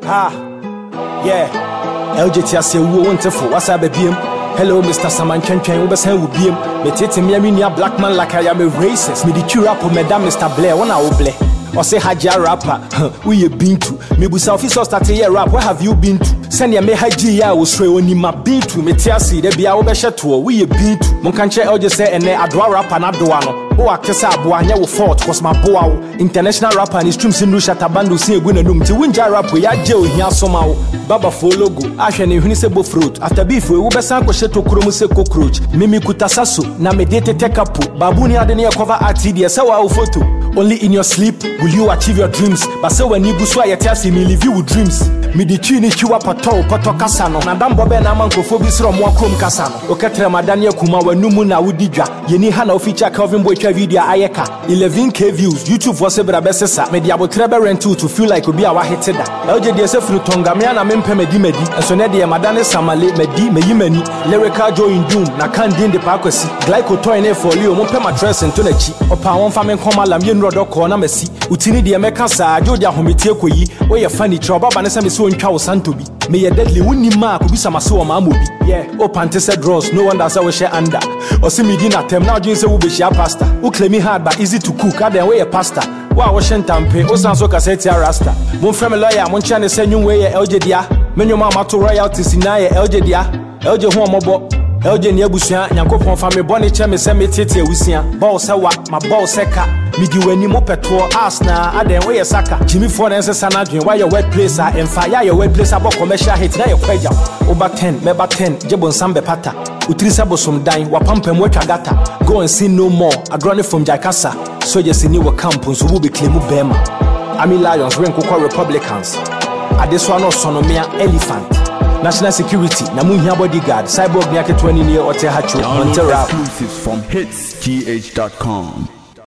Yeah. LJT say we want to for what's up BM. Hello Mr. Saman Chen we say we BM. Me tete me a black man like I am a racist. Me the cure up madam Mr. Blair when I oble. Or say Haja rapper, who you been to? Me bu officer started here rap, where have you been to? Send ya me Haji ya was swear when my been to me tiasi, there be our best tour, we you been to. Monkanche Elje say and adwa rapper and adwano. Oh, I kesa abuanya will fought, cause my boa international rapper and his streams in Rusha Tabandu say winner room to win rap we are jail here somehow. Baba for logo, Ashen in Hunisebo fruit. After beef we will be sanko sheto kromuse cockroach. Mimi kutasasu, na me date take up. Babuni adenia cover RTD, so our photo. Only in your sleep will you achieve your dreams. But so when you buswa yetiasi me live you with dreams. Me di chini chiwa pato kasano. Na dambobe na manko phobis rom wakrom kasano. Oketre madania kuma wanumu na udija. Yeni hana feature Calvin Boy video ayeka. 11k views. YouTube for sebra besesa. Media botrebe rentu to feel like obi awa hiteda. LJDSF frutonga me na mempe medi. And so nedi madane samale medi me yimeni. Lyrical joy in doom. Na kandin de pakwesi. Glycotoine for Leo mompe matres into the chi. Opa won famen koma lam rodo corner mesi utini de meka sa jodia hometie koyi we ye fani troba ba ne se me so ntwa wo santo bi me ye deadly wonni ma ko bi sama se wo ma mobi yeah o pante se draws no wonder say we share under o se me di na tem na odwin se wo be share pasta wo claim hard but easy to cook aden we ye pasta wa wo shentampe o san so kaseti rasta mon frame lawyer mon chane se nyun we ye LJ dia menwoma mato royalties na ye LJ dia LJ ho omobo LJ ni abusuan nyankopon fa me bone che me se me tete awusia ball se wa ma ball se ka me di wani mo petrol ass na aden we saka Jimmy for na nse na dwen why your workplace and fire your workplace about commercial hit na your kwaja over 10 meba 10 jebon sambe pata utrisa bosom dan wapampam watwa gata go and see no more agrone from Jakasa so just ni we camp so we be claim bema Ami Lions wen kokwa Republicans adeswa no sonomia elephant National security, Namunya bodyguard, cyborg nyake 20 near Ote Hacho, Montera. Exclusives from hitsgh.com.